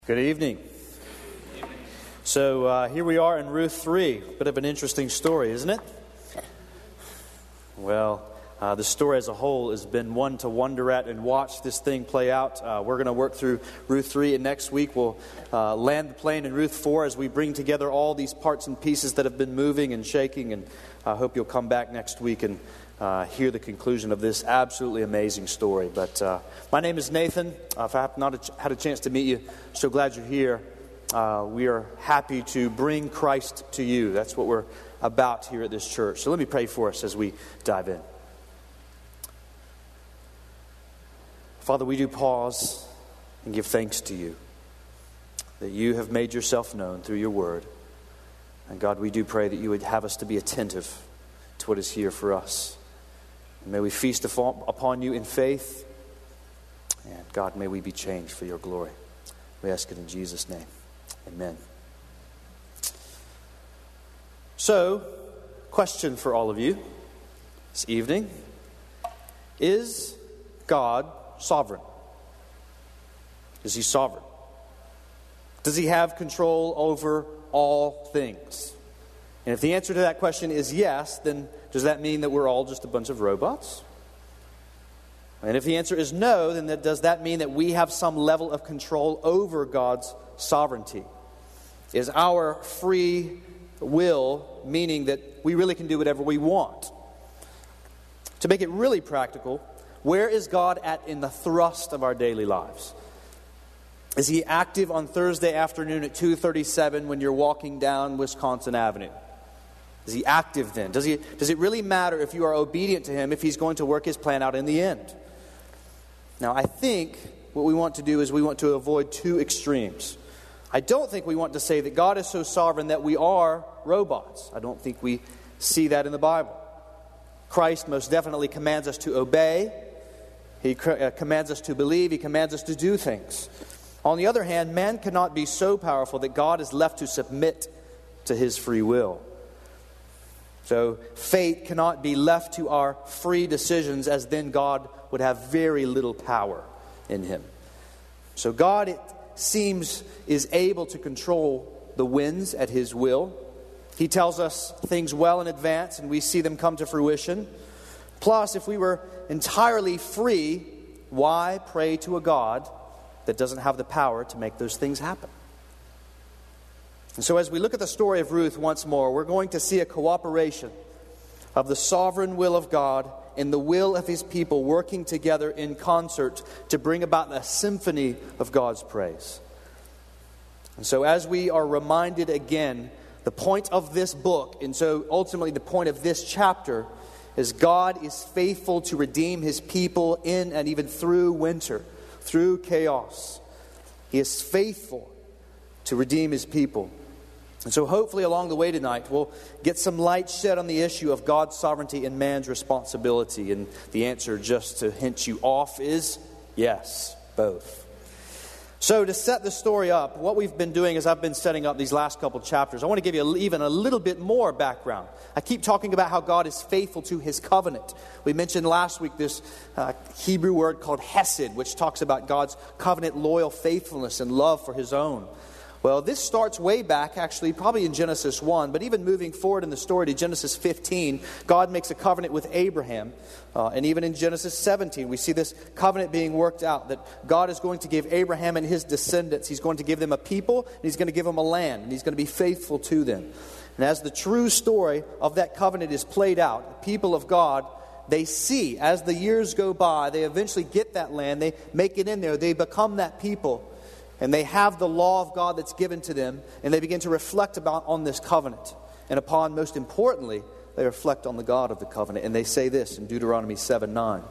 Good evening. So here we are in Ruth 3. Bit of an interesting story, isn't it? Well, the story as a whole has been one to wonder at and watch this thing play out. We're going to work through Ruth 3, and next week we'll land the plane in Ruth 4 as we bring together all these parts and pieces that have been moving and shaking. And I hope you'll come back next week and hear the conclusion of this absolutely amazing story. But my name is Nathan. If I have not had a chance to meet you, so glad you're here. We are happy to bring Christ to you. That's what we're about here at this church. So let me pray for us as we dive in. Father, we do pause and give thanks to you that you have made yourself known through your word. And God, we do pray that you would have us to be attentive to what is here for us. And may we feast upon you in faith. And God, may we be changed for your glory. We ask it in Jesus' name. Amen. So, question for all of you this evening. Is God sovereign? Is he sovereign? Does he have control over all things? And if the answer to that question is yes, then does that mean that we're all just a bunch of robots? And if the answer is no, then does that mean that we have some level of control over God's sovereignty? Is our free will meaning that we really can do whatever we want? To make it really practical, where is God at in the thrust of our daily lives? Is he active on Thursday afternoon at 2:37 when you're walking down Wisconsin Avenue? Is he active then? Does it really matter if you are obedient to him if he's going to work his plan out in the end? Now, I think what we want to do is we want to avoid two extremes. I don't think we want to say that God is so sovereign that we are robots. I don't think we see that in the Bible. Christ most definitely commands us to obey. He commands us to believe. He commands us to do things. On the other hand, man cannot be so powerful that God is left to submit to his free will. So fate cannot be left to our free decisions, as then God would have very little power in him. So God, it seems, is able to control the winds at his will. He tells us things well in advance, and we see them come to fruition. Plus, if we were entirely free, why pray to a God that doesn't have the power to make those things happen? And so as we look at the story of Ruth once more, we're going to see a cooperation of the sovereign will of God and the will of his people working together in concert to bring about a symphony of God's praise. And so as we are reminded again, the point of this book, and so ultimately the point of this chapter, is God is faithful to redeem his people in and even through winter, through chaos. He is faithful to redeem his people. And so hopefully along the way tonight, we'll get some light shed on the issue of God's sovereignty and man's responsibility. And the answer, just to hint you off, is yes, both. So to set the story up, what we've been doing is I've been setting up these last couple chapters. I want to give you even a little bit more background. I keep talking about how God is faithful to his covenant. We mentioned last week this Hebrew word called hesed, which talks about God's covenant loyal faithfulness and love for his own. Well, this starts way back, actually, probably in Genesis 1, but even moving forward in the story to Genesis 15, God makes a covenant with Abraham. And even in Genesis 17, we see this covenant being worked out, that God is going to give Abraham and his descendants, he's going to give them a people, and he's going to give them a land, and he's going to be faithful to them. And as the true story of that covenant is played out, the people of God, they see, as the years go by, they eventually get that land, they make it in there, they become that people. And they have the law of God that's given to them, and they begin to reflect on this covenant. And upon, most importantly, they reflect on the God of the covenant. And they say this in Deuteronomy 7:9.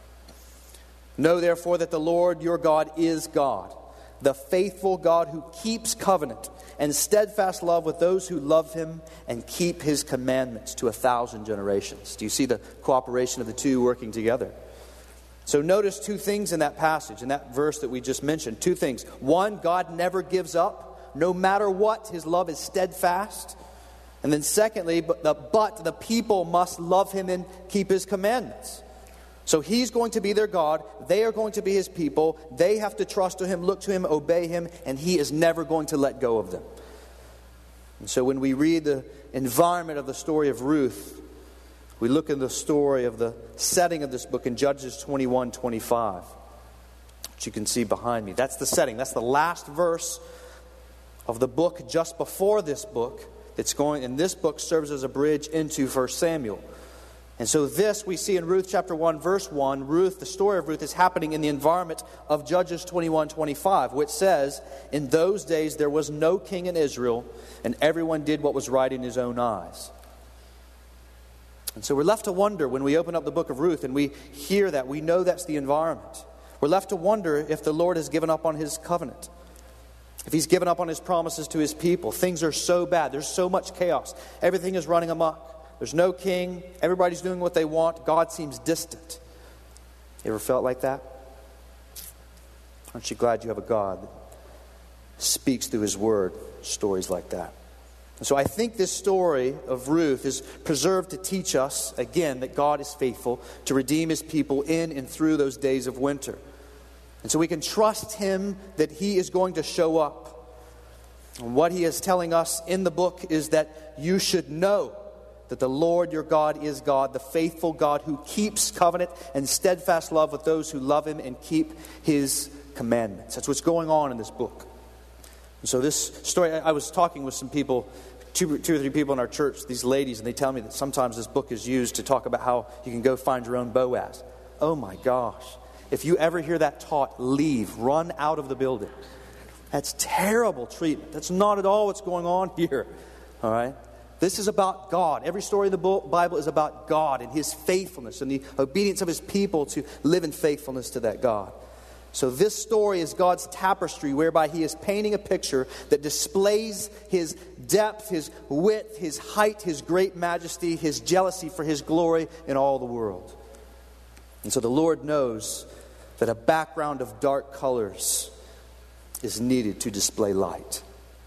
Know therefore that the Lord your God is God, the faithful God who keeps covenant and steadfast love with those who love him and keep his commandments to 1,000 generations. Do you see the cooperation of the two working together? So notice two things in that passage, in that verse that we just mentioned. Two things. One, God never gives up. No matter what, his love is steadfast. And then secondly, but the people must love him and keep his commandments. So he's going to be their God. They are going to be his people. They have to trust to him, look to him, obey him, and he is never going to let go of them. And so when we read the environment of the story of Ruth, we look in the story of the setting of this book in Judges 21:25, which you can see behind me. That's the setting. That's the last verse of the book just before this book. And this book serves as a bridge into 1 Samuel. And so this we see in Ruth chapter 1, verse 1. Ruth, the story of Ruth, is happening in the environment of Judges 21:25, which says, "In those days there was no king in Israel, and everyone did what was right in his own eyes." And so we're left to wonder when we open up the book of Ruth and we hear that, we know that's the environment. We're left to wonder if the Lord has given up on his covenant, if he's given up on his promises to his people. Things are so bad. There's so much chaos. Everything is running amok. There's no king. Everybody's doing what they want. God seems distant. You ever felt like that? Aren't you glad you have a God that speaks through his word stories like that? And so I think this story of Ruth is preserved to teach us, again, that God is faithful to redeem his people in and through those days of winter. And so we can trust him that he is going to show up. And what he is telling us in the book is that you should know that the Lord your God is God, the faithful God who keeps covenant and steadfast love with those who love him and keep his commandments. That's what's going on in this book. And so this story, I was talking with some people, two or three people in our church, these ladies, and they tell me that sometimes this book is used to talk about how you can go find your own Boaz. Oh my gosh. If you ever hear that taught, leave. Run out of the building. That's terrible treatment. That's not at all what's going on here. All right? This is about God. Every story in the Bible is about God and his faithfulness and the obedience of his people to live in faithfulness to that God. So this story is God's tapestry whereby he is painting a picture that displays his depth, his width, his height, his great majesty, his jealousy for his glory in all the world. And so the Lord knows that a background of dark colors is needed to display light.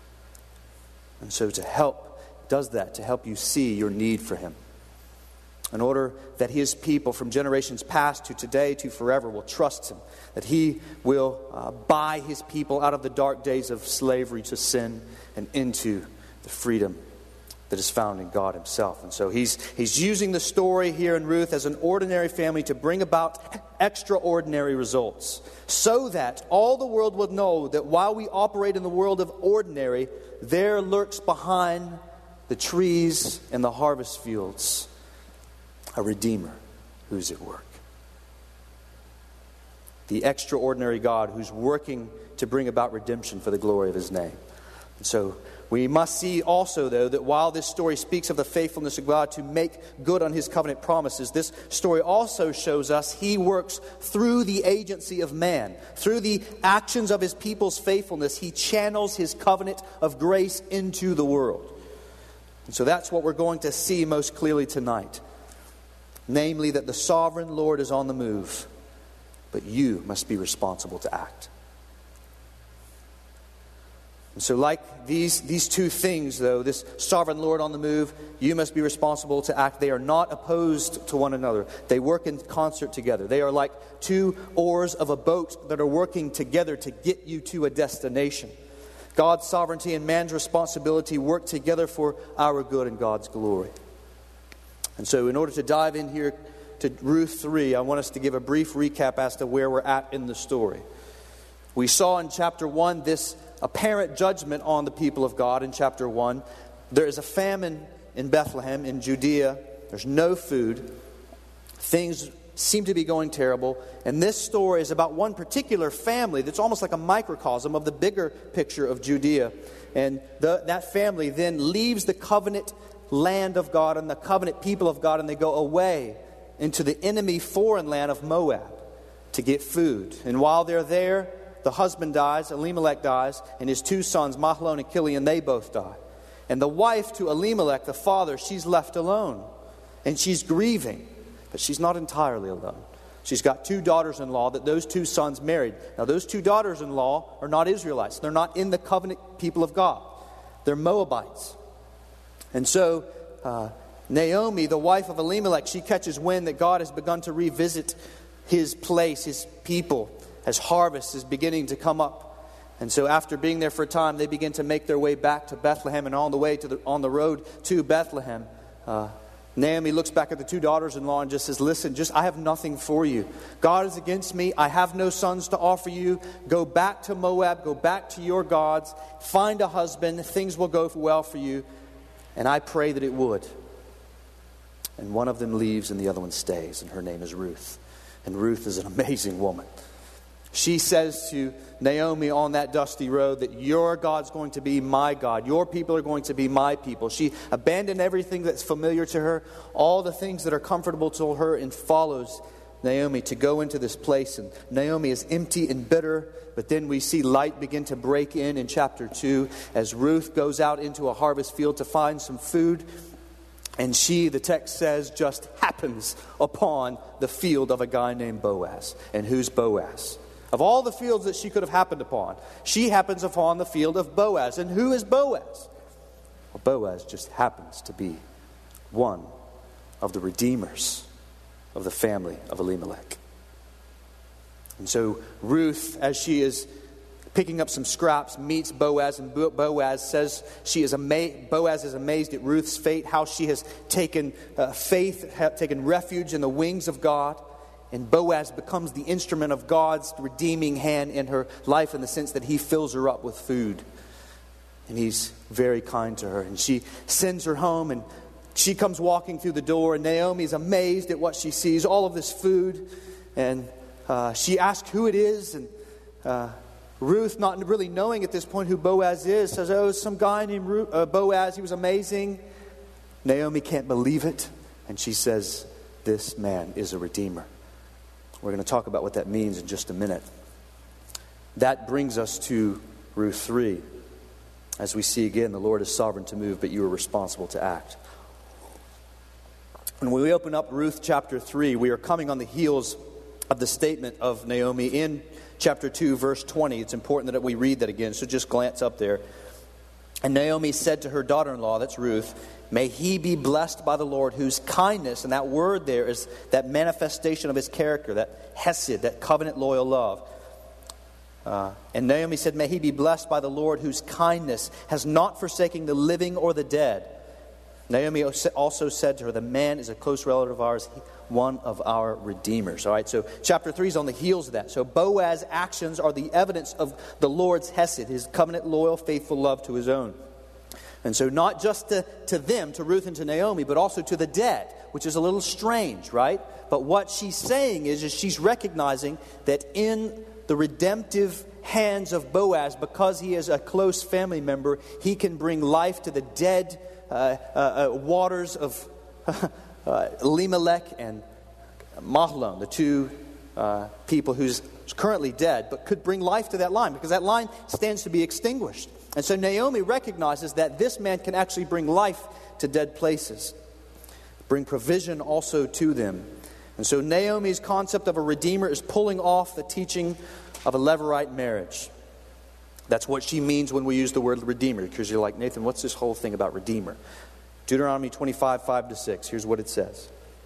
And so does that to help you see your need for him, in order that his people from generations past to today to forever will trust him, that he will buy his people out of the dark days of slavery to sin and into the freedom that is found in God himself. And so he's using the story here in Ruth as an ordinary family to bring about extraordinary results, so that all the world will know that while we operate in the world of ordinary, there lurks behind the trees and the harvest fields a Redeemer who's at work. The extraordinary God who's working to bring about redemption for the glory of his name. And so we must see also, though, that while this story speaks of the faithfulness of God to make good on his covenant promises, this story also shows us he works through the agency of man. Through the actions of his people's faithfulness, he channels his covenant of grace into the world. And so that's what we're going to see most clearly tonight. Namely, that the sovereign Lord is on the move, but you must be responsible to act. And so like these two things, though, this sovereign Lord on the move, you must be responsible to act. They are not opposed to one another. They work in concert together. They are like two oars of a boat that are working together to get you to a destination. God's sovereignty and man's responsibility work together for our good and God's glory. And so in order to dive in here to Ruth 3, I want us to give a brief recap as to where we're at in the story. We saw in chapter 1 this apparent judgment on the people of God in chapter 1. There is a famine in Bethlehem, in Judea. There's no food. Things seem to be going terrible. And this story is about one particular family that's almost like a microcosm of the bigger picture of Judea. And that family then leaves the covenant land of God and the covenant people of God, and they go away into the enemy foreign land of Moab to get food. And while they're there, the husband dies, Elimelech dies, and his two sons, Mahlon and Chilion, they both die. And the wife to Elimelech, the father, she's left alone. And she's grieving, but she's not entirely alone. She's got two daughters-in-law that those two sons married. Now, those two daughters-in-law are not Israelites. They're not in the covenant people of God. They're Moabites. And so, Naomi, the wife of Elimelech, she catches wind that God has begun to revisit his place, his people, as harvest is beginning to come up. And so after being there for a time, they begin to make their way back to Bethlehem. And on the road to Bethlehem, Naomi looks back at the two daughters-in-law and just says, listen, I have nothing for you. God is against me. I have no sons to offer you. Go back to Moab. Go back to your gods. Find a husband. Things will go well for you. And I pray that it would. And one of them leaves and the other one stays. And her name is Ruth. And Ruth is an amazing woman. She says to Naomi on that dusty road that your God's going to be my God. Your people are going to be my people. She abandoned everything that's familiar to her, all the things that are comfortable to her, and follows Naomi to go into this place. And Naomi is empty and bitter, but then we see light begin to break in chapter 2 as Ruth goes out into a harvest field to find some food. And she, the text says, just happens upon the field of a guy named Boaz. And who's Boaz? Of all the fields that she could have happened upon, she happens upon the field of Boaz. And who is Boaz? Well, Boaz just happens to be one of the redeemers of the family of Elimelech. And so Ruth, as she is picking up some scraps, meets Boaz, and Boaz says Boaz is amazed at Ruth's fate, how she has taken taken refuge in the wings of God. And Boaz becomes the instrument of God's redeeming hand in her life in the sense that he fills her up with food. And he's very kind to her. And she sends her home, and she comes walking through the door, and Naomi's amazed at what she sees, all of this food. And she asks who it is, and Ruth, not really knowing at this point who Boaz is, says, oh, it's some guy named Boaz. He was amazing. Naomi can't believe it. And she says, this man is a redeemer. We're going to talk about what that means in just a minute. That brings us to Ruth 3. As we see again, the Lord is sovereign to move, but you are responsible to act. And when we open up Ruth chapter 3, we are coming on the heels of the statement of Naomi in chapter 2, verse 20. It's important that we read that again, so just glance up there. And Naomi said to her daughter-in-law, that's Ruth, may he be blessed by the Lord, whose kindness, and that word there is that manifestation of his character, that hesed, that covenant loyal love. And Naomi said, may he be blessed by the Lord, whose kindness has not forsaken the living or the dead. Naomi also said to her, the man is a close relative of ours, one of our redeemers. All right, so chapter 3 is on the heels of that. So Boaz's actions are the evidence of the Lord's hesed, his covenant, loyal, faithful love to his own. And so not just to them, to Ruth and to Naomi, but also to the dead, which is a little strange, right? But what she's saying is she's recognizing that in the redemptive hands of Boaz, because he is a close family member, he can bring life to the dead waters of Elimelech and Mahlon, the two people who's currently dead, but could bring life to that line, because that line stands to be extinguished. And so Naomi recognizes that this man can actually bring life to dead places, bring provision also to them. And so Naomi's concept of a redeemer is pulling off the teaching of a Levirate marriage. That's what she means when we use the word redeemer, because you're like, Nathan, what's this whole thing about redeemer? Deuteronomy 25, 5-6, here's what it says.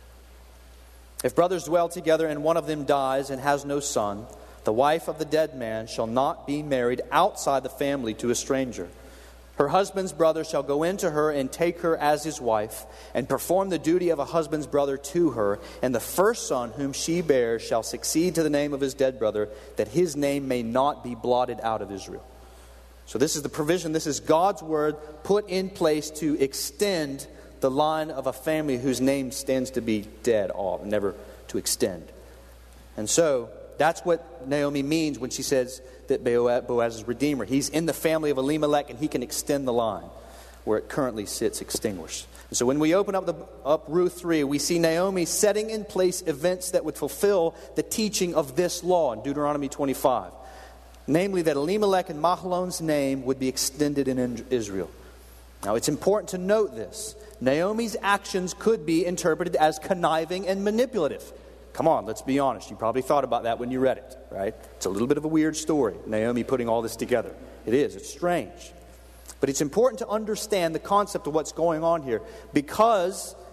If brothers dwell together and one of them dies and has no son, the wife of the dead man shall not be married outside the family to a stranger. Her husband's brother shall go into her and take her as his wife, and perform the duty of a husband's brother to her, and the first son whom she bears shall succeed to the name of his dead brother, that his name may not be blotted out of Israel. So this is the provision, this is God's word put in place to extend the line of a family whose name stands to be dead off, never to extend. And so that's what Naomi means when she says that Boaz is redeemer. He's in the family of Elimelech, and he can extend the line where it currently sits extinguished. And so when we open up Ruth 3, we see Naomi setting in place events that would fulfill the teaching of this law in Deuteronomy 25. Namely, that Elimelech and Mahlon's name would be extended in Israel. Now, it's important to note this. Naomi's actions could be interpreted as conniving and manipulative. Come on, let's be honest. You probably thought about that when you read it, right? It's a little bit of a weird story, Naomi putting all this together. It is. It's strange. But it's important to understand the concept of what's going on here, because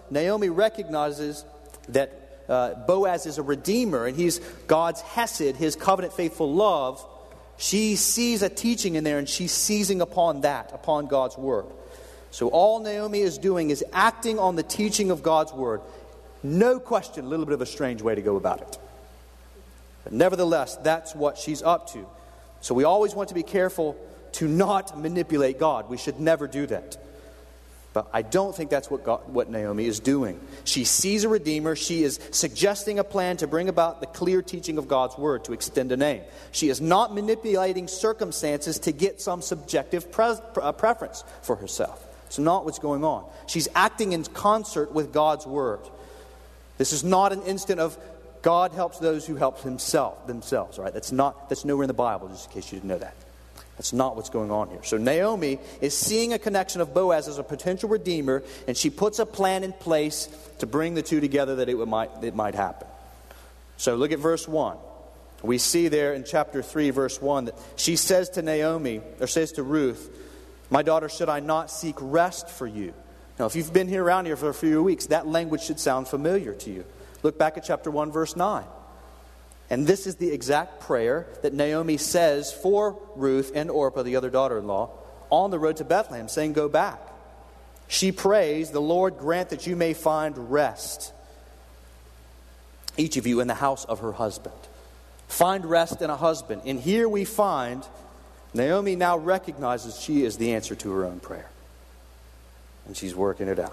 Naomi recognizes that Boaz is a redeemer and he's God's hesed, his covenant-faithful love, she sees a teaching in there and she's seizing upon that, upon God's word. So all Naomi is doing is acting on the teaching of God's word. No question, a little bit of a strange way to go about it. But nevertheless, that's what she's up to. So we always want to be careful to not manipulate God. We should never do that. But I don't think that's what Naomi is doing. She sees a redeemer. She is suggesting a plan to bring about the clear teaching of God's word to extend a name. She is not manipulating circumstances to get some subjective preference for herself. It's not what's going on. She's acting in concert with God's word. This is not an instant of God helps those who help themselves. Right? That's nowhere in the Bible, just in case you didn't know that. That's not what's going on here. So Naomi is seeing a connection of Boaz as a potential redeemer, and she puts a plan in place to bring the two together that it might happen. So look at verse 1. We see there in chapter 3, verse 1, that she says to Ruth, "My daughter, should I not seek rest for you?" Now, if you've been around here for a few weeks, that language should sound familiar to you. Look back at chapter 1, verse 9. And this is the exact prayer that Naomi says for Ruth and Orpah, the other daughter-in-law, on the road to Bethlehem, saying, "Go back." She prays, "The Lord grant that you may find rest, each of you in the house of her husband." Find rest in a husband. And here we find Naomi now recognizes she is the answer to her own prayer. And she's working it out.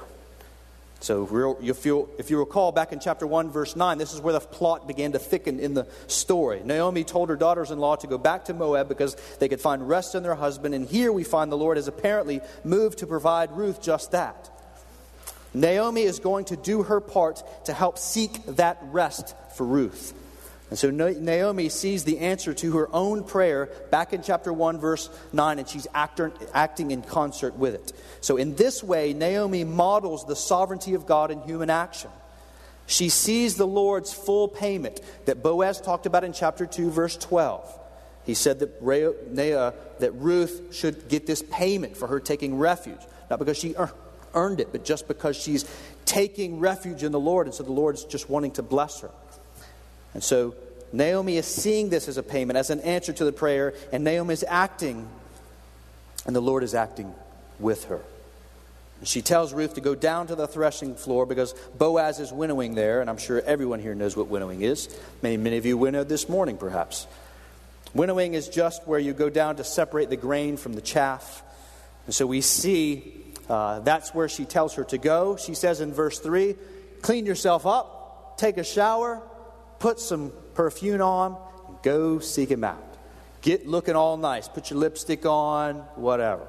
So if you recall back in chapter 1, verse 9, this is where the plot began to thicken in the story. Naomi told her daughters-in-law to go back to Moab because they could find rest in their husband. And here we find the Lord has apparently moved to provide Ruth just that. Naomi is going to do her part to help seek that rest for Ruth. And so Naomi sees the answer to her own prayer back in chapter 1, verse 9, and she's acting in concert with it. So in this way, Naomi models the sovereignty of God in human action. She sees the Lord's full payment that Boaz talked about in chapter 2, verse 12. He said that Ruth should get this payment for her taking refuge, not because she earned it, but just because she's taking refuge in the Lord, and so the Lord's just wanting to bless her. And so Naomi is seeing this as a payment, as an answer to the prayer, and Naomi is acting, and the Lord is acting with her. And she tells Ruth to go down to the threshing floor because Boaz is winnowing there, and I'm sure everyone here knows what winnowing is. Many of you winnowed this morning, perhaps. Winnowing is just where you go down to separate the grain from the chaff. And so we see that's where she tells her to go. She says in verse 3, "Clean yourself up, take a shower, put some perfume on, and go seek him out. Get looking all nice. Put your lipstick on, whatever."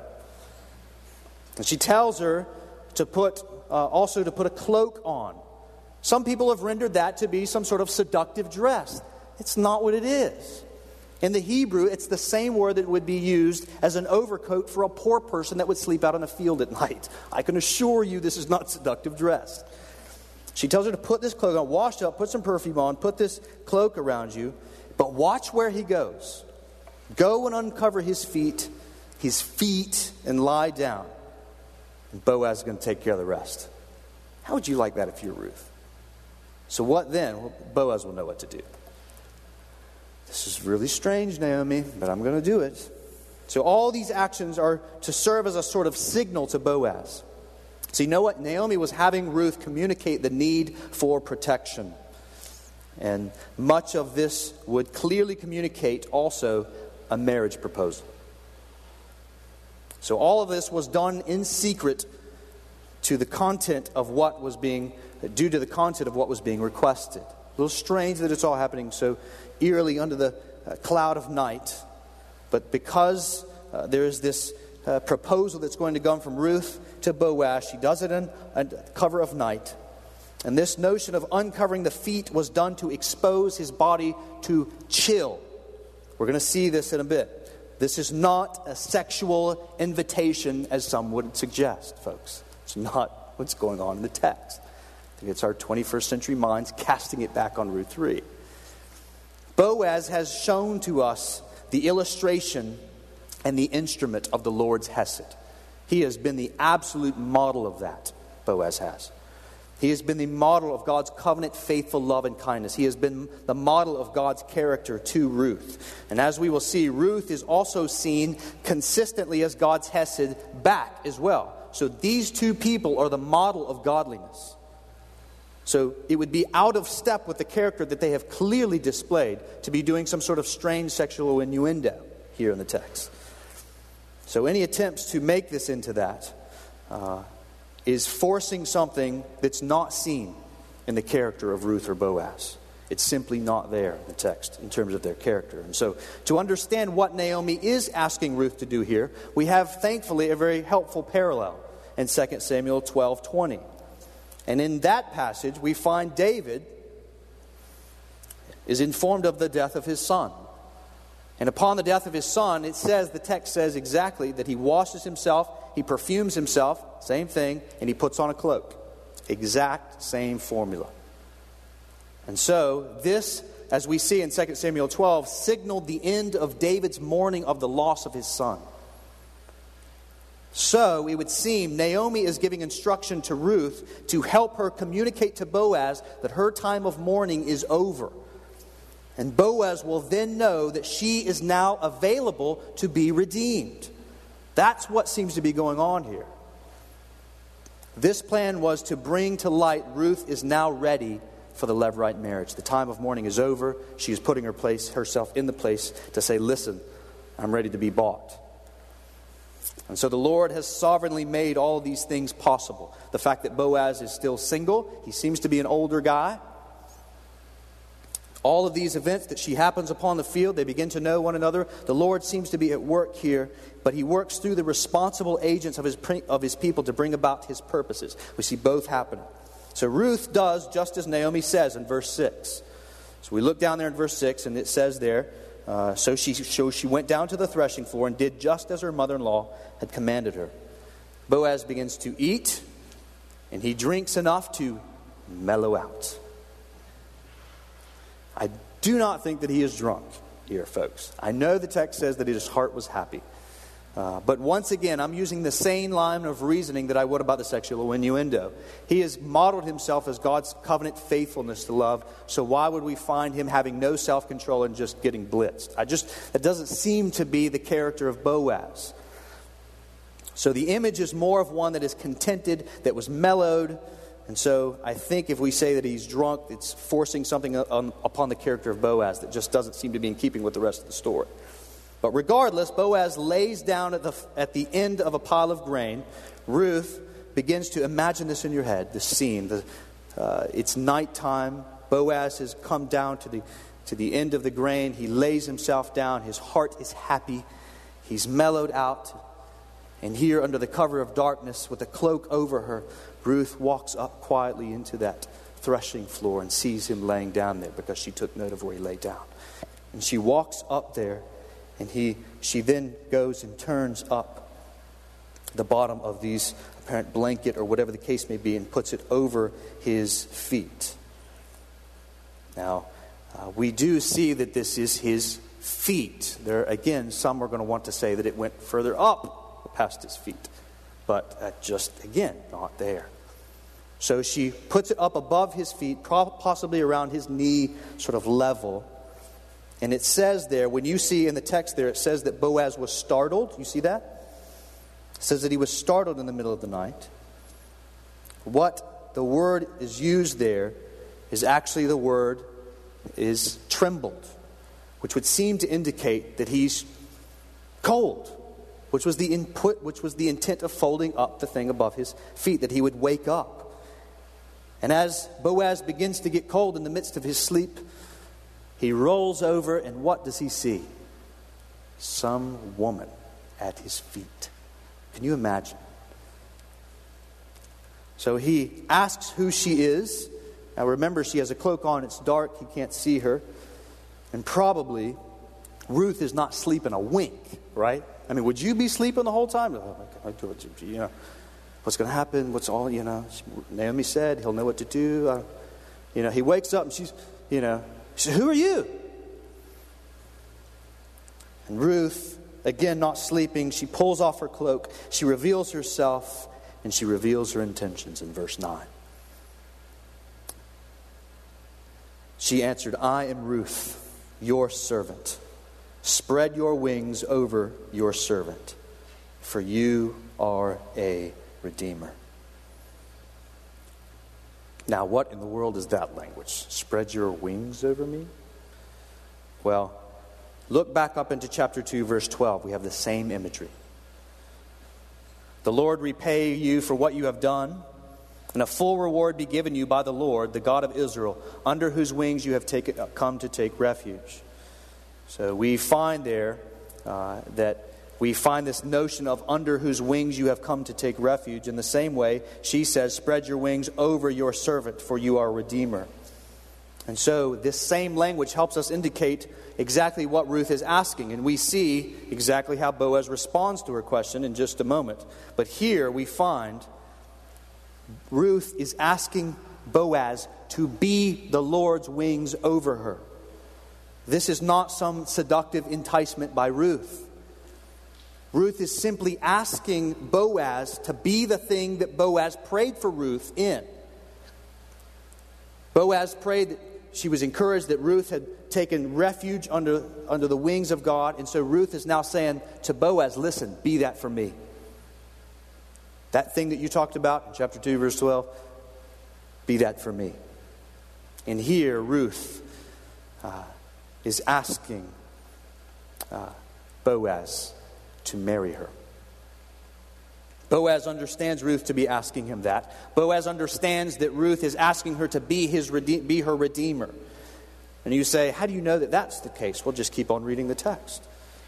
And she tells her to put a cloak on. Some people have rendered that to be some sort of seductive dress. It's not what it is. In the Hebrew, it's the same word that would be used as an overcoat for a poor person that would sleep out on a field at night. I can assure you this is not seductive dress. She tells her to put this cloak on, wash up, put some perfume on, put this cloak around you, but watch where he goes. Go and uncover his feet, and lie down. And Boaz is going to take care of the rest. How would you like that if you're Ruth? So what then? Well, Boaz will know what to do. This is really strange, Naomi, but I'm going to do it. So all these actions are to serve as a sort of signal to Boaz. So you know what? Naomi was having Ruth communicate the need for protection. And much of this would clearly communicate also a marriage proposal. So all of this was done in secret due to the content of what was being requested. A little strange that it's all happening so eerily under the cloud of night. But because there is this proposal that's going to come from Ruth to Boaz, she does it in a cover of night. And this notion of uncovering the feet was done to expose his body to chill. We're going to see this in a bit. This is not a sexual invitation as some would suggest, folks. It's not what's going on in the text. I think it's our 21st century minds casting it back on Ruth 3. Boaz has shown to us the illustration and the instrument of the Lord's hesed. He has been the absolute model of that, Boaz has. He has been the model of God's covenant faithful love and kindness. He has been the model of God's character to Ruth. And as we will see, Ruth is also seen consistently as God's hesed back as well. So these two people are the model of godliness. So it would be out of step with the character that they have clearly displayed to be doing some sort of strange sexual innuendo here in the text. So any attempts to make this into that is forcing something that's not seen in the character of Ruth or Boaz. It's simply not there in the text in terms of their character. And so to understand what Naomi is asking Ruth to do here, we have thankfully a very helpful parallel in 2 Samuel 12:20. And in that passage we find David is informed of the death of his son. And upon the death of his son, the text says exactly that he washes himself, he perfumes himself, same thing, and he puts on a cloak. Exact same formula. And so this, as we see in 2 Samuel 12, signaled the end of David's mourning of the loss of his son. So it would seem Naomi is giving instruction to Ruth to help her communicate to Boaz that her time of mourning is over. And Boaz will then know that she is now available to be redeemed. That's what seems to be going on here. This plan was to bring to light Ruth is now ready for the Levirate marriage. The time of mourning is over. She is putting herself in the place to say, listen, I'm ready to be bought. And so the Lord has sovereignly made all of these things possible. The fact that Boaz is still single, he seems to be an older guy. All of these events that she happens upon the field, they begin to know one another. The Lord seems to be at work here, but He works through the responsible agents of His people to bring about His purposes. We see both happening. So Ruth does just as Naomi says in verse 6. So we look down there in verse 6, and it says there, so she went down to the threshing floor and did just as her mother-in-law had commanded her. Boaz begins to eat, and he drinks enough to mellow out. I do not think that he is drunk here, folks. I know the text says that his heart was happy. But once again, I'm using the same line of reasoning that I would about the sexual innuendo. He has modeled himself as God's covenant faithfulness to love. So why would we find him having no self-control and just getting blitzed? That doesn't seem to be the character of Boaz. So the image is more of one that is contented, that was mellowed. And so I think if we say that he's drunk, it's forcing something upon the character of Boaz that just doesn't seem to be in keeping with the rest of the story. But regardless, Boaz lays down at the end of a pile of grain. Ruth begins to imagine this in your head, this scene. It's nighttime. Boaz has come down to the end of the grain. He lays himself down. His heart is happy. He's mellowed out. And here under the cover of darkness with a cloak over her, Ruth walks up quietly into that threshing floor and sees him laying down there because she took note of where he lay down. And she walks up there, and she then goes and turns up the bottom of these apparent blanket or whatever the case may be and puts it over his feet. Now, we do see that this is his feet. There again, some are going to want to say that it went further up past his feet. But just, again, not there. So she puts it up above his feet, possibly around his knee sort of level. And it says there, when you see in the text there, it says that Boaz was startled. You see that? It says that he was startled in the middle of the night. What the word is used there is actually the word is trembled, which would seem to indicate that he's cold, which was the intent of folding up the thing above his feet, that he would wake up. And as Boaz begins to get cold in the midst of his sleep, he rolls over, and what does he see? Some woman at his feet. Can you imagine? So he asks who she is. Now remember, she has a cloak on, it's dark, he can't see her. And probably Ruth is not sleeping a wink, right? I mean, would you be sleeping the whole time? You know, what's going to happen? What's all, Naomi said, he'll know what to do. He wakes up and she said, who are you? And Ruth, again, not sleeping, she pulls off her cloak. She reveals herself and she reveals her intentions in verse 9. She answered, I am Ruth, your servant. Spread your wings over your servant, for you are a redeemer. Now, what in the world is that language? Spread your wings over me? Well, look back up into chapter 2, verse 12. We have the same imagery. The Lord repay you for what you have done, and a full reward be given you by the Lord, the God of Israel, under whose wings you have come to take refuge. So we find there that we find this notion of under whose wings you have come to take refuge. In the same way, she says, spread your wings over your servant, for you are a redeemer. And so this same language helps us indicate exactly what Ruth is asking. And we see exactly how Boaz responds to her question in just a moment. But here we find Ruth is asking Boaz to be the Lord's wings over her. This is not some seductive enticement by Ruth. Ruth is simply asking Boaz to be the thing that Boaz prayed for Ruth in. Boaz prayed that she was encouraged that Ruth had taken refuge under the wings of God. And so Ruth is now saying to Boaz, listen, be that for me. That thing that you talked about in chapter 2, verse 12, be that for me. And here Ruth is asking Boaz to marry her. Boaz understands Ruth to be asking him that. Boaz understands that Ruth is asking her to be her redeemer. And you say, how do you know that that's the case? Well, just keep on reading the text.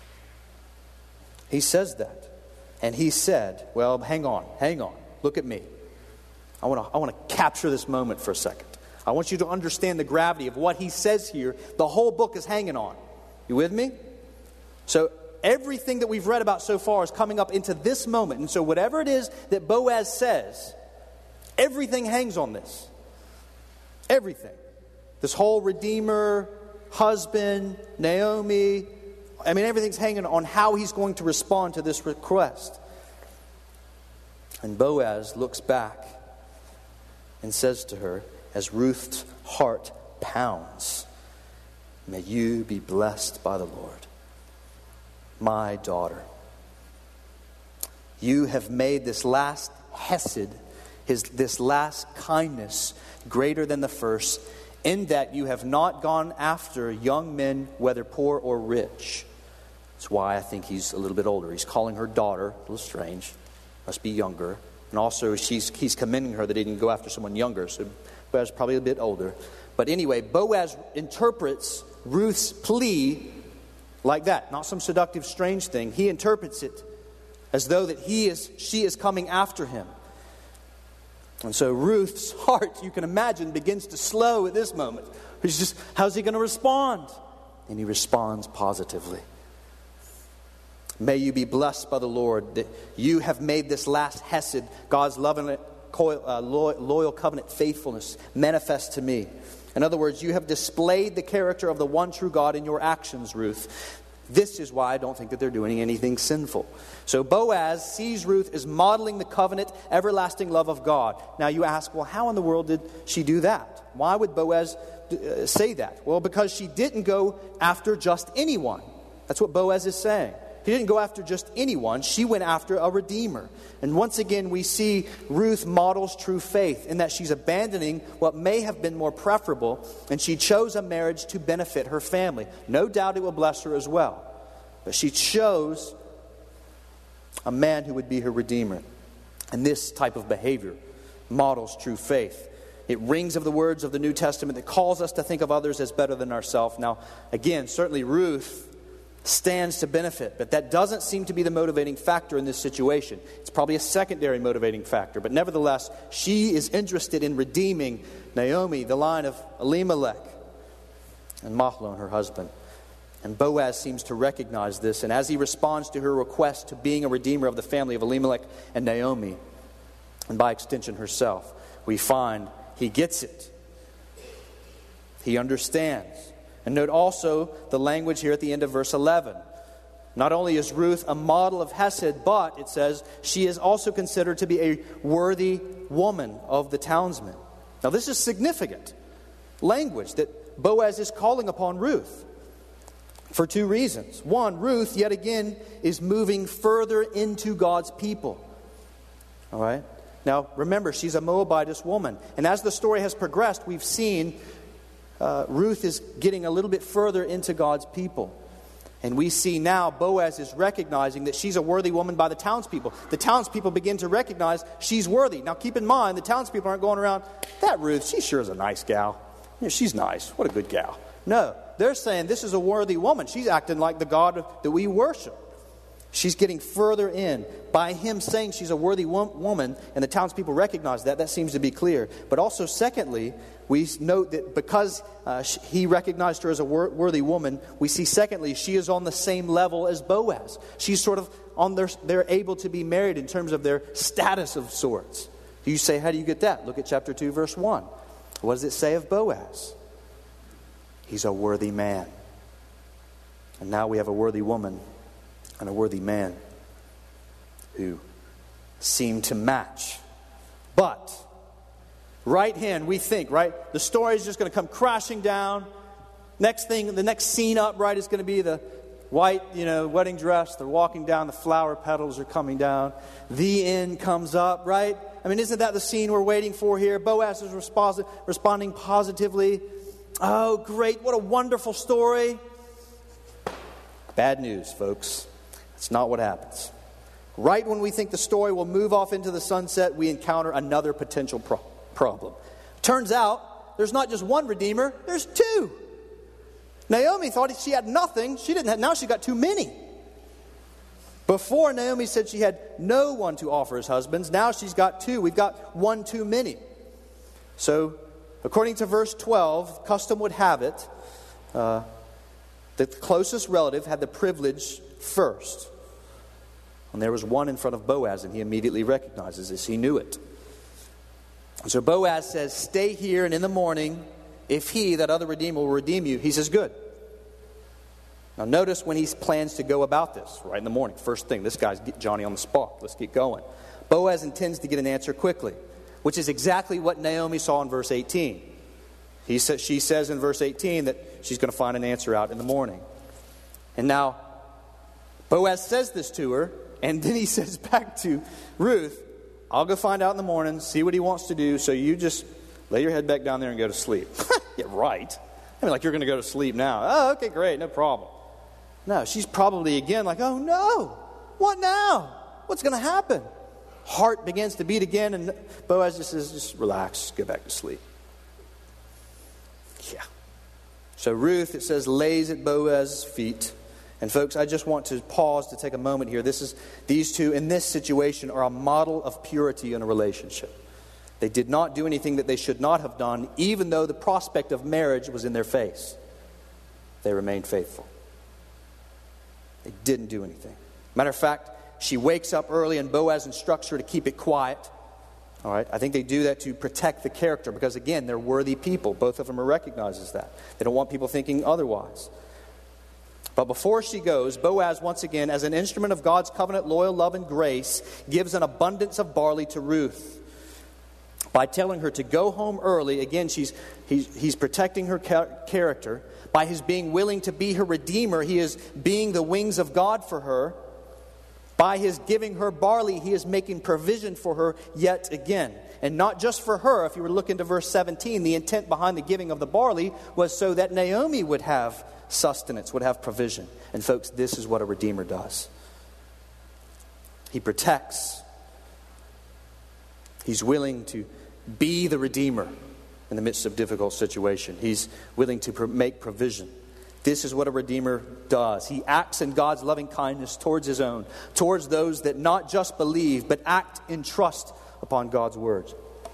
He says that. And he said, well, hang on. Look at me. I want to capture this moment for a second. I want you to understand the gravity of what he says here. The whole book is hanging on. You with me? So everything that we've read about so far is coming up into this moment. And so whatever it is that Boaz says, everything hangs on this. Everything. This whole redeemer, husband, Naomi, everything's hanging on how he's going to respond to this request. And Boaz looks back and says to her, as Ruth's heart pounds, may you be blessed by the Lord. My daughter, you have made this last hesed, this last kindness greater than the first, in that you have not gone after young men, whether poor or rich. That's why I think he's a little bit older. He's calling her daughter, a little strange, must be younger. And also he's commending her that he didn't go after someone younger, so Boaz probably a bit older. But anyway, Boaz interprets Ruth's plea like that, not some seductive, strange thing. He interprets it as though that she is coming after him. And so Ruth's heart, you can imagine, begins to slow at this moment. He's just, how's he going to respond? And he responds positively. May you be blessed by the Lord, that you have made this last hesed, God's loving, loyal covenant faithfulness, manifest to me. In other words, you have displayed the character of the one true God in your actions, Ruth. This is why I don't think that they're doing anything sinful. So Boaz sees Ruth as modeling the covenant, everlasting love of God. Now you ask, well, how in the world did she do that? Why would Boaz say that? Well, because she didn't go after just anyone. That's what Boaz is saying. He didn't go after just anyone. She went after a redeemer. And once again, we see Ruth models true faith in that she's abandoning what may have been more preferable, and she chose a marriage to benefit her family. No doubt it will bless her as well. But she chose a man who would be her redeemer. And this type of behavior models true faith. It rings of the words of the New Testament that calls us to think of others as better than ourselves. Now, again, certainly Ruth stands to benefit, but that doesn't seem to be the motivating factor in this situation. It's probably a secondary motivating factor, but nevertheless, she is interested in redeeming Naomi, the line of Elimelech, and Mahlon, her husband. And Boaz seems to recognize this, and as he responds to her request to being a redeemer of the family of Elimelech and Naomi, and by extension herself, we find he gets it. He understands. And note also the language here at the end of verse 11. Not only is Ruth a model of Hesed, but it says she is also considered to be a worthy woman of the townsmen. Now this is significant language that Boaz is calling upon Ruth for two reasons. One, Ruth, yet again, is moving further into God's people. All right? Now, remember, she's a Moabitess woman. And as the story has progressed, we've seen Ruth is getting a little bit further into God's people. And we see now Boaz is recognizing that she's a worthy woman by the townspeople. The townspeople begin to recognize she's worthy. Now, keep in mind, the townspeople aren't going around, that Ruth, she sure is a nice gal. Yeah, she's nice. What a good gal. No, they're saying this is a worthy woman. She's acting like the God that we worship. She's getting further in. By him saying she's a worthy woman, and the townspeople recognize that seems to be clear. But also, secondly, we note that because he recognized her as a worthy woman, we see, secondly, she is on the same level as Boaz. She's sort of they're able to be married in terms of their status of sorts. You say, how do you get that? Look at chapter 2, verse 1. What does it say of Boaz? He's a worthy man. And now we have a worthy woman and a worthy man who seem to match. But right hand, we think, right? The story is just going to come crashing down. Next thing, the next scene up, right, is going to be the white, wedding dress. They're walking down. The flower petals are coming down. The end comes up, right? I mean, isn't that the scene we're waiting for here? Boaz is responding positively. Oh, great. What a wonderful story. Bad news, folks. It's not what happens. Right when we think the story will move off into the sunset, we encounter another potential problem. Turns out, there's not just one redeemer, there's two. Naomi thought she had nothing. She didn't have, now she got too many. Before, Naomi said she had no one to offer as husbands. Now she's got two. We've got one too many. So, according to verse 12, custom would have it, the closest relative had the privilege first. And there was one in front of Boaz, and he immediately recognizes this. He knew it. And so Boaz says, stay here, and in the morning, if he, that other redeemer, will redeem you, he says, good. Now notice when he plans to go about this, right in the morning. First thing, this guy's Johnny on the spot. Let's get going. Boaz intends to get an answer quickly, which is exactly what Naomi saw in verse 18. She says in verse 18 that she's going to find an answer out in the morning. And now, Boaz says this to her, and then he says back to Ruth, I'll go find out in the morning, see what he wants to do, so you just lay your head back down there and go to sleep. Yeah, right. I mean, like you're going to go to sleep now. Oh, okay, great, no problem. No, she's probably again like, oh no, what now? What's going to happen? Heart begins to beat again, and Boaz just says, just relax, just go back to sleep. Yeah. So Ruth, it says, lays at Boaz's feet. And folks, I just want to pause to take a moment here. These two in this situation are a model of purity in a relationship. They did not do anything that they should not have done, even though the prospect of marriage was in their face. They remained faithful. They didn't do anything. Matter of fact, she wakes up early and Boaz instructs her to keep it quiet. All right, I think they do that to protect the character because, again, they're worthy people. Both of them recognizes that. They don't want people thinking otherwise. But before she goes, Boaz, once again, as an instrument of God's covenant, loyal love and grace, gives an abundance of barley to Ruth. By telling her to go home early, again, he's protecting her character. By his being willing to be her redeemer, he is being the wings of God for her. By his giving her barley, he is making provision for her yet again. And not just for her. If you were to look into verse 17, the intent behind the giving of the barley was so that Naomi would have sustenance, would have provision. And folks, this is what a redeemer does. He protects. He's willing to be the redeemer in the midst of difficult situation. He's willing to make provision. This is what a redeemer does. He acts in God's loving kindness towards his own, towards those that not just believe, but act in trust upon God's word.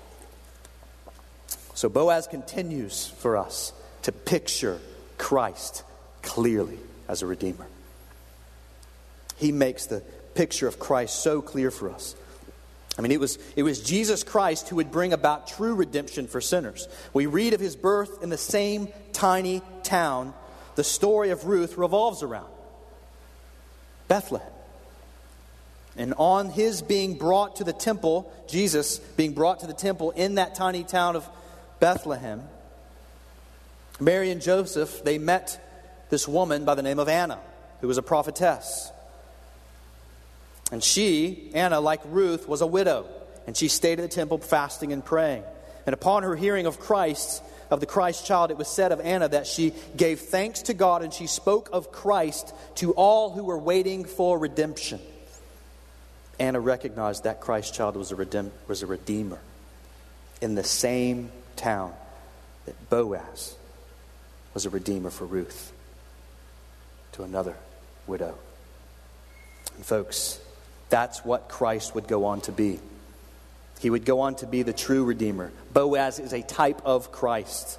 So Boaz continues for us to picture Christ clearly as a redeemer. He makes the picture of Christ so clear for us. I mean, it was Jesus Christ who would bring about true redemption for sinners. We read of his birth in the same tiny town the story of Ruth revolves around. Bethlehem. And on his being brought to the temple, Jesus being brought to the temple in that tiny town of Bethlehem, Mary and Joseph, they met this woman by the name of Anna, who was a prophetess. And she, Anna, like Ruth, was a widow. And she stayed at the temple fasting and praying. And upon her hearing of Christ, of the Christ child, it was said of Anna that she gave thanks to God and she spoke of Christ to all who were waiting for redemption. Anna recognized that Christ child was a redeemer in the same town that Boaz was a redeemer for Ruth, to another widow. And folks, that's what Christ would go on to be. He would go on to be the true Redeemer. Boaz is a type of Christ.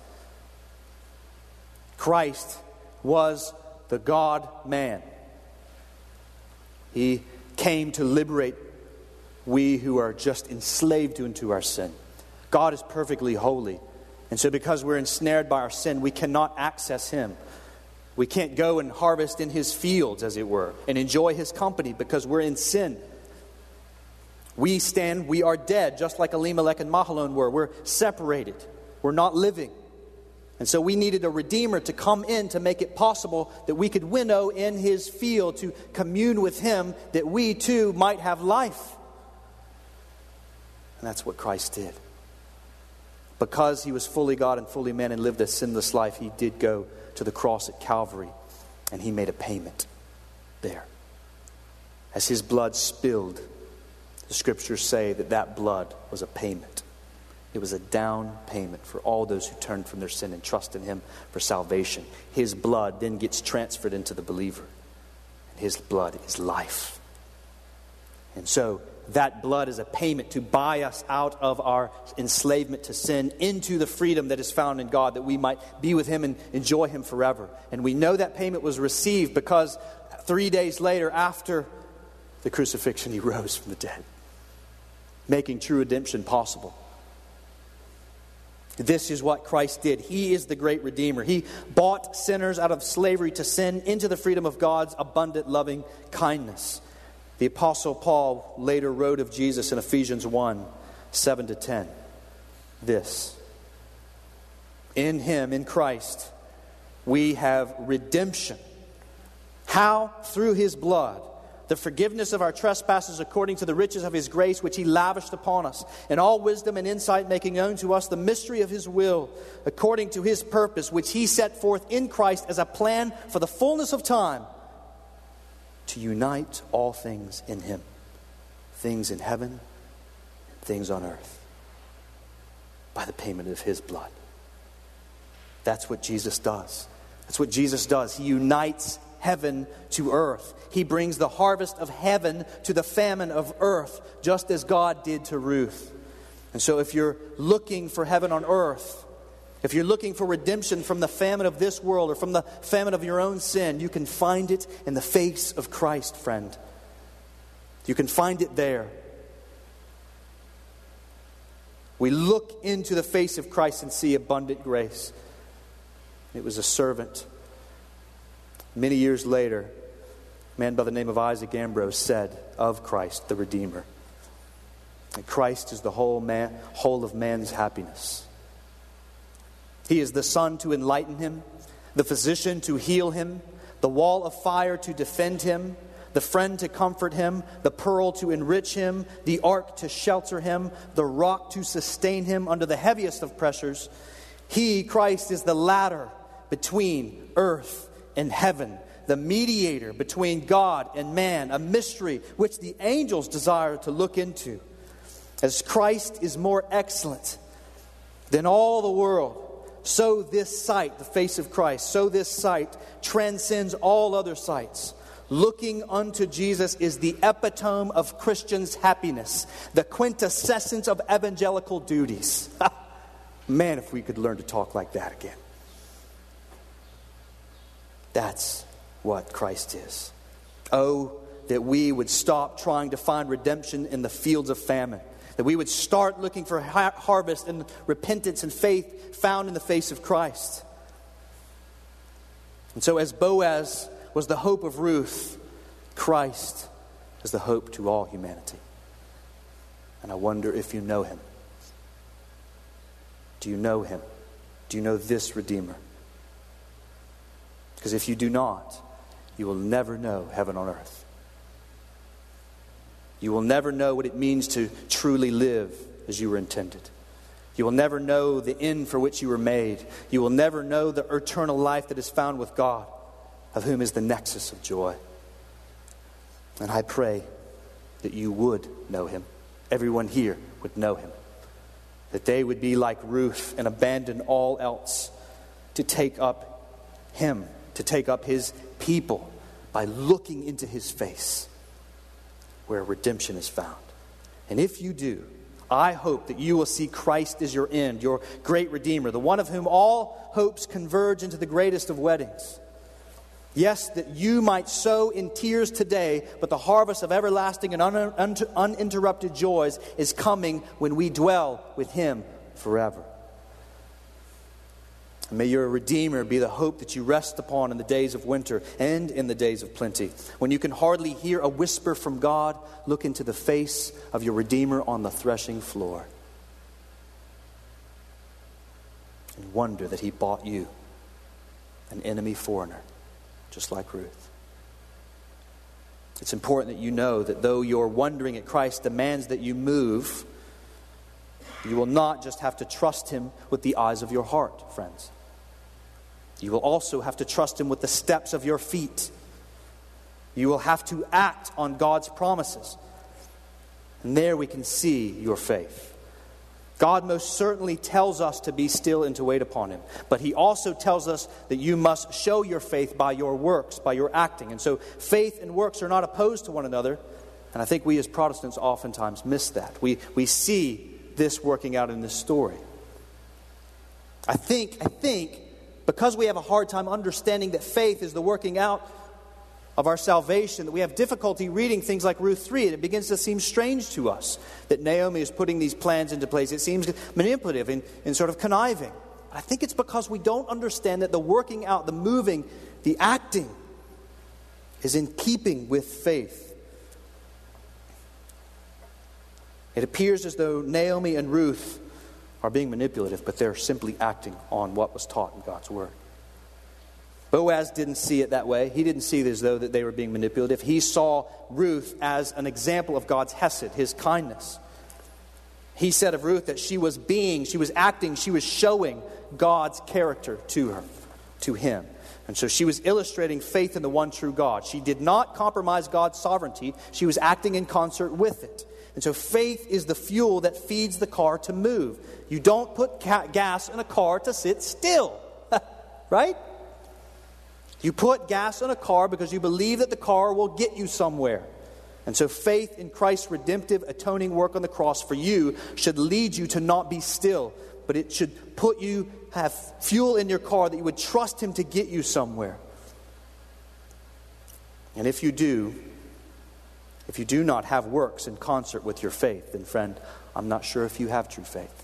Christ was the God-man. He came to liberate we who are just enslaved into our sin. God is perfectly holy. And so because we're ensnared by our sin, we cannot access Him. We can't go and harvest in His fields, as it were, and enjoy His company because we're in sin. We are dead, just like Elimelech and Mahlon were. We're separated. We're not living. And so we needed a Redeemer to come in to make it possible that we could winnow in His field, to commune with Him, that we too might have life. And that's what Christ did. Because He was fully God and fully man and lived a sinless life, He did go to the cross at Calvary, and He made a payment there. As His blood spilled, the Scriptures say that blood was a payment. It was a down payment for all those who turned from their sin and trust in Him for salvation. His blood then gets transferred into the believer. And His blood is life. And so that blood is a payment to buy us out of our enslavement to sin into the freedom that is found in God, that we might be with Him and enjoy Him forever. And we know that payment was received because 3 days later, after the crucifixion, He rose from the dead, making true redemption possible. This is what Christ did. He is the great Redeemer. He bought sinners out of slavery to sin into the freedom of God's abundant loving kindness. The Apostle Paul later wrote of Jesus in Ephesians 1, 7-10. This: in Him, in Christ, we have redemption. How? Through His blood. The forgiveness of our trespasses according to the riches of His grace, which He lavished upon us, in all wisdom and insight, making known to us the mystery of His will, according to His purpose, which He set forth in Christ as a plan for the fullness of time, to unite all things in Him, things in heaven, things on earth, by the payment of His blood. That's what Jesus does. That's what Jesus does. He unites heaven to earth. He brings the harvest of heaven to the famine of earth, just as God did to Ruth. And so if you're looking for heaven on earth, if you're looking for redemption from the famine of this world or from the famine of your own sin, you can find it in the face of Christ, friend. You can find it there. We look into the face of Christ and see abundant grace. It was a servant. Many years later, a man by the name of Isaac Ambrose said of Christ, the Redeemer, that Christ is the whole of man's happiness. He is the sun to enlighten him, the physician to heal him, the wall of fire to defend him, the friend to comfort him, the pearl to enrich him, the ark to shelter him, the rock to sustain him under the heaviest of pressures. He, Christ, is the ladder between earth and heaven, the mediator between God and man, a mystery which the angels desire to look into. As Christ is more excellent than all the world, so this sight, the face of Christ, so this sight transcends all other sights. Looking unto Jesus is the epitome of Christians' happiness, the quintessence of evangelical duties. Man, if we could learn to talk like that again. That's what Christ is. Oh, that we would stop trying to find redemption in the fields of famine. That we would start looking for harvest and repentance and faith found in the face of Christ. And so as Boaz was the hope of Ruth, Christ is the hope to all humanity. And I wonder if you know Him. Do you know Him? Do you know this Redeemer? Because if you do not, you will never know heaven on earth. You will never know what it means to truly live as you were intended. You will never know the end for which you were made. You will never know the eternal life that is found with God, of whom is the nexus of joy. And I pray that you would know Him. Everyone here would know Him. That they would be like Ruth and abandon all else to take up Him, to take up His people by looking into His face where redemption is found. And if you do, I hope that you will see Christ as your end, your great Redeemer, the one of whom all hopes converge into the greatest of weddings. Yes, that you might sow in tears today, but the harvest of everlasting and uninterrupted joys is coming when we dwell with Him forever. And may your Redeemer be the hope that you rest upon in the days of winter and in the days of plenty. When you can hardly hear a whisper from God, look into the face of your Redeemer on the threshing floor and wonder that He bought you, an enemy foreigner, just like Ruth. It's important that you know that though your wondering at Christ demands that you move, you will not just have to trust Him with the eyes of your heart, friends. You will also have to trust Him with the steps of your feet. You will have to act on God's promises. And there we can see your faith. God most certainly tells us to be still and to wait upon Him. But He also tells us that you must show your faith by your works, by your acting. And so faith and works are not opposed to one another. And I think we as Protestants oftentimes miss that. We see this working out in this story. I think because we have a hard time understanding that faith is the working out of our salvation, that we have difficulty reading things like Ruth 3, and it begins to seem strange to us that Naomi is putting these plans into place. It seems manipulative and sort of conniving. I think it's because we don't understand that the working out, the moving, the acting is in keeping with faith. It appears as though Naomi and Ruth are being manipulative, but they're simply acting on what was taught in God's Word. Boaz didn't see it that way. He didn't see it as though that they were being manipulative. He saw Ruth as an example of God's hesed, His kindness. He said of Ruth that she was acting, she was showing God's character to him. And so she was illustrating faith in the one true God. She did not compromise God's sovereignty. She was acting in concert with it. And so faith is the fuel that feeds the car to move. You don't put gas in a car to sit still, right? You put gas in a car because you believe that the car will get you somewhere. And so faith in Christ's redemptive atoning work on the cross for you should lead you to not be still, but it should have fuel in your car that you would trust Him to get you somewhere. And if you do not have works in concert with your faith, then friend, I'm not sure if you have true faith.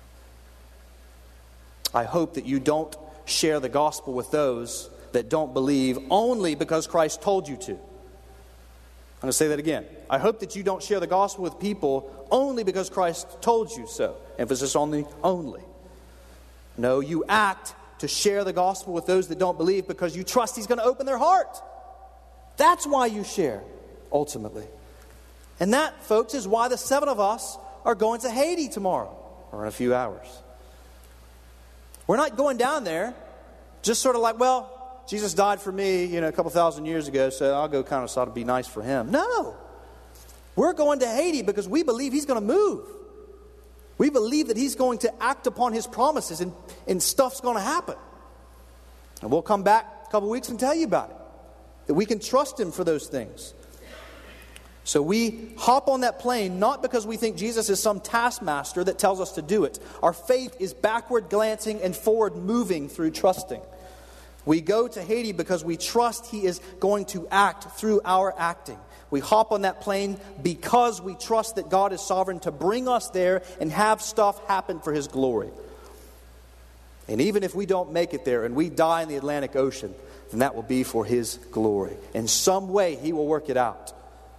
I hope that you don't share the gospel with those that don't believe only because Christ told you to. I'm going to say that again. I hope that you don't share the gospel with people only because Christ told you so. Emphasis on the only. No, you act to share the gospel with those that don't believe because you trust He's going to open their heart. That's why you share, ultimately. And that, folks, is why the 7 of us are going to Haiti tomorrow, or in a few hours. We're not going down there just sort of like, well, Jesus died for me, a couple thousand years ago, so I'll go kind of sort of be nice for Him. No. We're going to Haiti because we believe He's going to move. We believe that He's going to act upon His promises and stuff's going to happen. And we'll come back a couple weeks and tell you about it. That we can trust Him for those things. So we hop on that plane not because we think Jesus is some taskmaster that tells us to do it. Our faith is backward glancing and forward moving through trusting. We go to Haiti because we trust He is going to act through our acting. We hop on that plane because we trust that God is sovereign to bring us there and have stuff happen for His glory. And even if we don't make it there and we die in the Atlantic Ocean, then that will be for His glory. In some way He will work it out.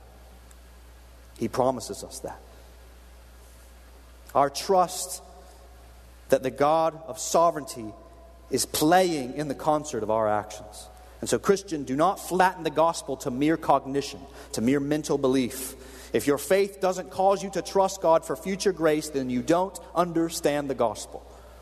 He promises us that. Our trust that the God of sovereignty is playing in the concert of our actions. And so, Christian, do not flatten the gospel to mere cognition, to mere mental belief. If your faith doesn't cause you to trust God for future grace, then you don't understand the gospel.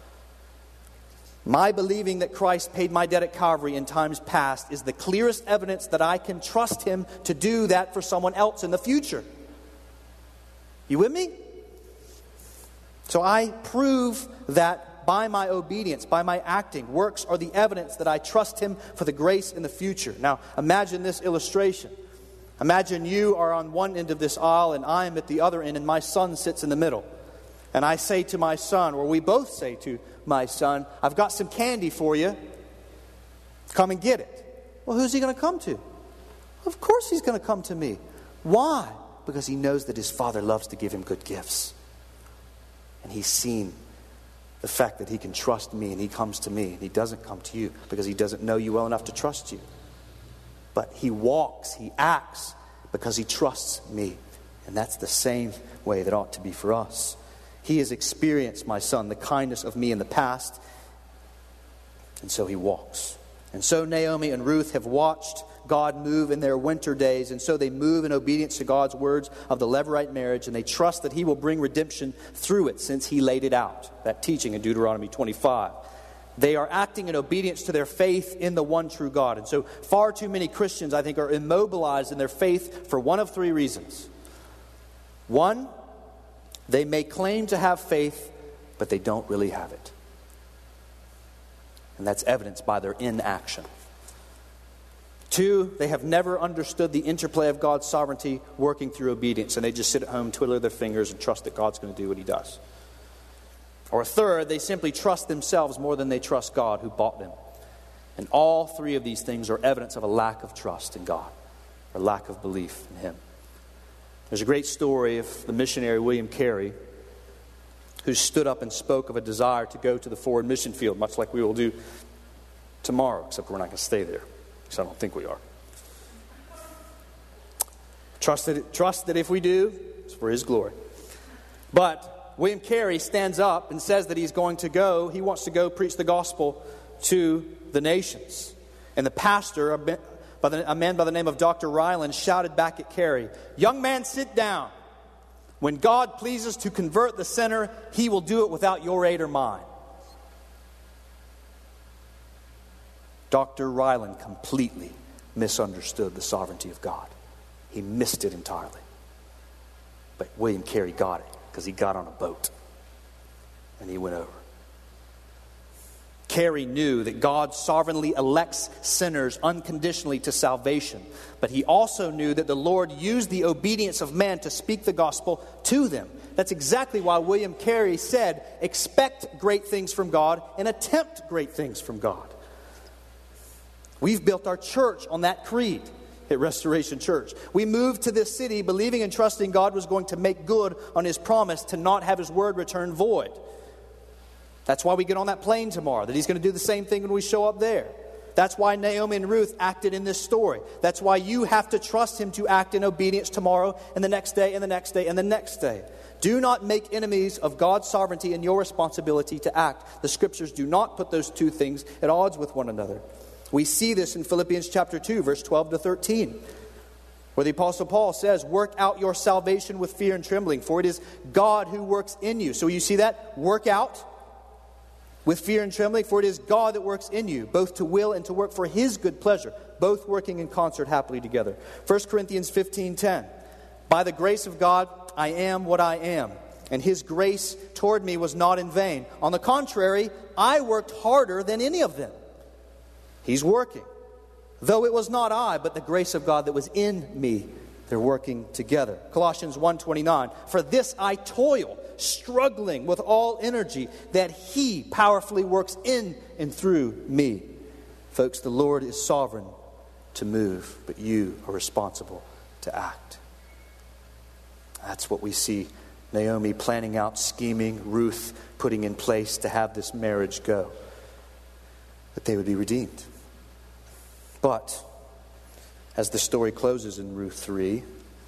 My believing that Christ paid my debt at Calvary in times past is the clearest evidence that I can trust Him to do that for someone else in the future. You with me? So I prove that by my obedience, by my acting. Works are the evidence that I trust Him for the grace in the future. Now, imagine this illustration. Imagine you are on one end of this aisle and I am at the other end and my son sits in the middle. And I say to my son, or we both say to my son, I've got some candy for you. Come and get it. Well, who's he going to come to? Of course he's going to come to me. Why? Because he knows that his father loves to give him good gifts. And he's seen the fact that he can trust me and he comes to me and he doesn't come to you because he doesn't know you well enough to trust you. But he walks, he acts because he trusts me. And that's the same way that ought to be for us. He has experienced, my son, the kindness of me in the past. And so he walks. And so Naomi and Ruth have watched God move in their winter days. And so they move in obedience to God's words of the Levirate marriage. And they trust that He will bring redemption through it since He laid it out. That teaching in Deuteronomy 25. They are acting in obedience to their faith in the one true God. And so far too many Christians, I think, are immobilized in their faith for one of three reasons. One, they may claim to have faith, but they don't really have it. And that's evidenced by their inaction. Two, they have never understood the interplay of God's sovereignty working through obedience, and they just sit at home, twiddle their fingers, and trust that God's going to do what He does. Or third, they simply trust themselves more than they trust God who bought them. And all three of these things are evidence of a lack of trust in God, or lack of belief in Him. There's a great story of the missionary William Carey, who stood up and spoke of a desire to go to the forward mission field, much like we will do tomorrow, except we're not going to stay there, because I don't think we are. Trust that if we do, it's for His glory. But William Carey stands up and says that he's going to go, he wants to go preach the gospel to the nations. And the pastor, a man by the name of Dr. Ryland, shouted back at Carey, "Young man, sit down. When God pleases to convert the sinner, He will do it without your aid or mine." Dr. Ryland completely misunderstood the sovereignty of God. He missed it entirely. But William Carey got it, because he got on a boat and he went over. Carey knew that God sovereignly elects sinners unconditionally to salvation, but he also knew that the Lord used the obedience of man to speak the gospel to them. That's exactly why William Carey said, expect great things from God and attempt great things from God. We've built our church on that creed at Restoration Church. We moved to this city believing and trusting God was going to make good on His promise to not have His word return void. That's why we get on that plane tomorrow, that He's going to do the same thing when we show up there. That's why Naomi and Ruth acted in this story. That's why you have to trust Him to act in obedience tomorrow and the next day and the next day and the next day. Do not make enemies of God's sovereignty and your responsibility to act. The Scriptures do not put those two things at odds with one another. We see this in Philippians chapter 2, verse 12 to 13, where the Apostle Paul says, work out your salvation with fear and trembling, for it is God who works in you. So you see that? Work out with fear and trembling, for it is God that works in you, both to will and to work for His good pleasure, both working in concert happily together. 1 Corinthians 15:10, by the grace of God, I am what I am, and His grace toward me was not in vain. On the contrary, I worked harder than any of them. He's working. Though it was not I, but the grace of God that was in me. They're working together. Colossians 1:29, for this I toil, struggling with all energy, that He powerfully works in and through me. Folks, the Lord is sovereign to move, but you are responsible to act. That's what we see Naomi planning out, scheming, Ruth putting in place to have this marriage go, that they would be redeemed. But as the story closes in Ruth 3,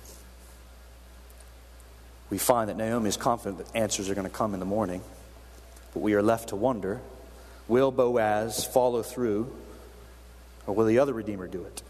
we find that Naomi is confident that answers are going to come in the morning. But we are left to wonder, will Boaz follow through Or will the other Redeemer do it?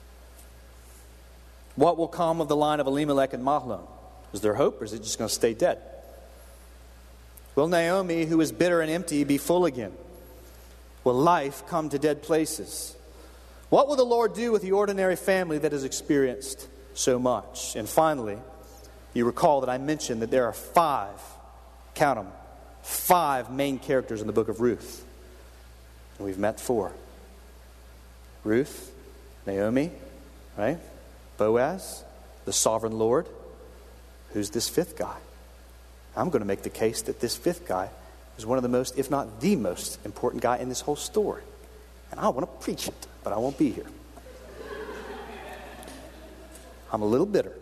What will come of the line of Elimelech and Mahlon? Is there hope, or is it just going to stay dead? Will Naomi, who is bitter and empty, be full again? Will life come to dead places? What will the Lord do with the ordinary family that has experienced so much? And finally, you recall that I mentioned that there are 5, count them, 5 main characters in the book of Ruth. And we've met 4. Ruth, Naomi, right? Boaz, the sovereign Lord. Who's this 5th guy? I'm going to make the case that this 5th guy is one of the most, if not the most important guy in this whole story. And I want to preach it, but I won't be here. I'm a little bitter.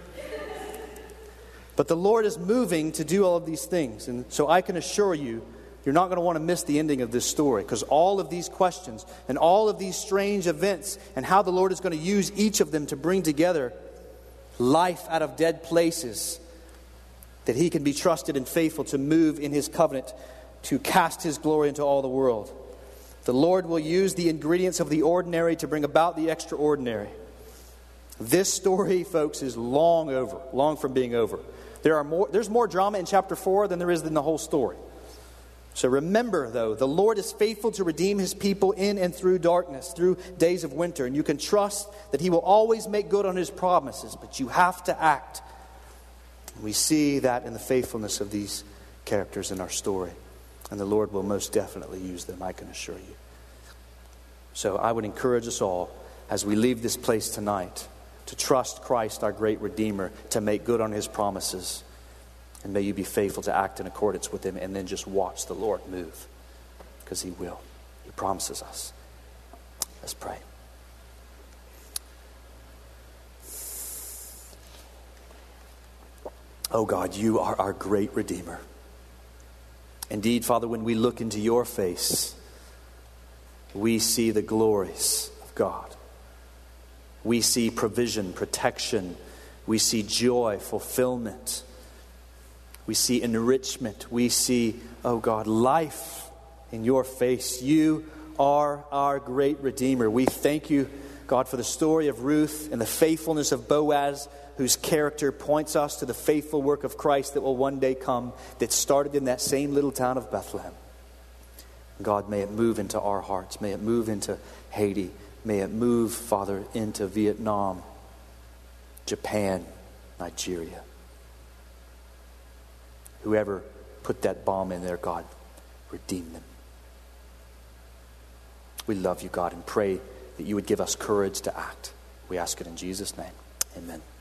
But the Lord is moving to do all of these things. And so I can assure you, you're not going to want to miss the ending of this story, because all of these questions and all of these strange events and how the Lord is going to use each of them to bring together life out of dead places, that He can be trusted and faithful to move in His covenant to cast His glory into all the world. The Lord will use the ingredients of the ordinary to bring about the extraordinary. This story, folks, is long from being over. There's more drama in chapter 4 than there is in the whole story. So remember, though, the Lord is faithful to redeem His people in and through darkness, through days of winter. And you can trust that He will always make good on His promises, but you have to act. We see that in the faithfulness of these characters in our story. And the Lord will most definitely use them, I can assure you. So I would encourage us all, as we leave this place tonight, to trust Christ, our great Redeemer, to make good on His promises. And may you be faithful to act in accordance with Him, and then just watch the Lord move. Because He will. He promises us. Let's pray. Oh God, You are our great Redeemer. Indeed, Father, when we look into Your face, we see the glories of God. We see provision, protection. We see joy, fulfillment. We see enrichment. We see, oh God, life in Your face. You are our great Redeemer. We thank You, God, for the story of Ruth and the faithfulness of Boaz, whose character points us to the faithful work of Christ that will one day come, that started in that same little town of Bethlehem. God, may it move into our hearts. May it move into Haiti. May it move, Father, into Vietnam, Japan, Nigeria. Whoever put that bomb in there, God, redeem them. We love You, God, and pray that You would give us courage to act. We ask it in Jesus' name. Amen.